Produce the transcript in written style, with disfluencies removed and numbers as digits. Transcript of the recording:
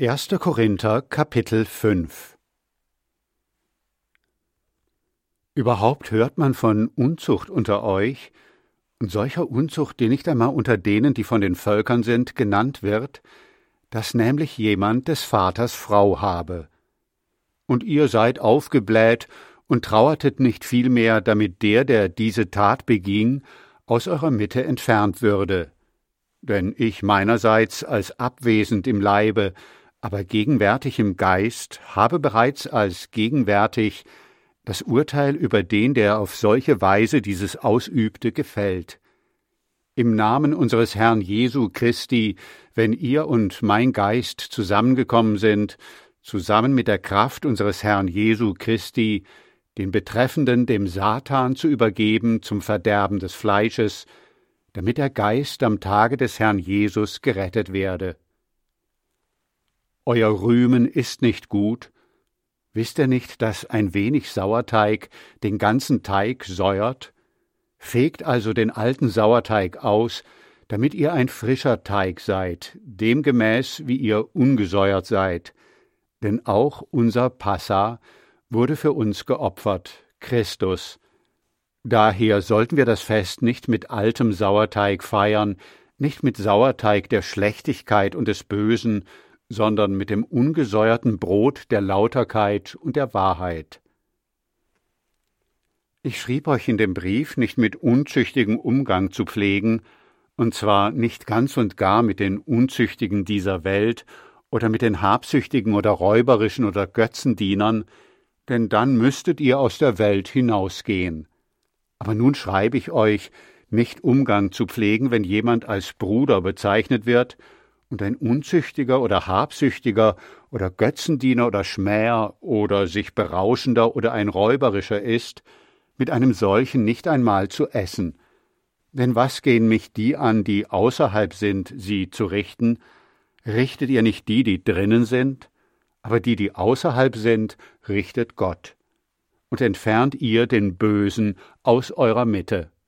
1. Korinther, Kapitel 5. Überhaupt hört man von Unzucht unter euch, und solcher Unzucht, die nicht einmal unter denen, die von den Völkern sind, genannt wird, dass nämlich jemand des Vaters Frau habe. Und ihr seid aufgebläht und trauertet nicht vielmehr, damit der diese Tat beging, aus eurer Mitte entfernt würde. Denn ich meinerseits als abwesend im Leibe, aber gegenwärtig im Geist, habe bereits als gegenwärtig das Urteil über den, der auf solche Weise dieses ausübte, gefällt. Im Namen unseres Herrn Jesu Christi, wenn ihr und mein Geist zusammengekommen sind, zusammen mit der Kraft unseres Herrn Jesu Christi, den Betreffenden dem Satan zu übergeben zum Verderben des Fleisches, damit der Geist am Tage des Herrn Jesus gerettet werde. Euer Rühmen ist nicht gut. Wisst ihr nicht, dass ein wenig Sauerteig den ganzen Teig säuert? Fegt also den alten Sauerteig aus, damit ihr ein frischer Teig seid, demgemäß wie ihr ungesäuert seid. Denn auch unser Passa wurde für uns geopfert, Christus. Daher sollten wir das Fest nicht mit altem Sauerteig feiern, nicht mit Sauerteig der Schlechtigkeit und des Bösen, sondern mit dem ungesäuerten Brot der Lauterkeit und der Wahrheit. Ich schrieb euch in dem Brief, nicht mit unzüchtigem Umgang zu pflegen, und zwar nicht ganz und gar mit den Unzüchtigen dieser Welt oder mit den Habsüchtigen oder Räuberischen oder Götzendienern, denn dann müsstet ihr aus der Welt hinausgehen. Aber nun schreibe ich euch, nicht Umgang zu pflegen, wenn jemand als Bruder bezeichnet wird, und ein Unzüchtiger oder Habsüchtiger oder Götzendiener oder Schmäher oder sich Berauschender oder ein Räuberischer ist, mit einem solchen nicht einmal zu essen. Denn was gehen mich die an, die außerhalb sind, sie zu richten? Richtet ihr nicht die, die drinnen sind? Aber die, die außerhalb sind, richtet Gott. Und entfernt ihr den Bösen aus eurer Mitte.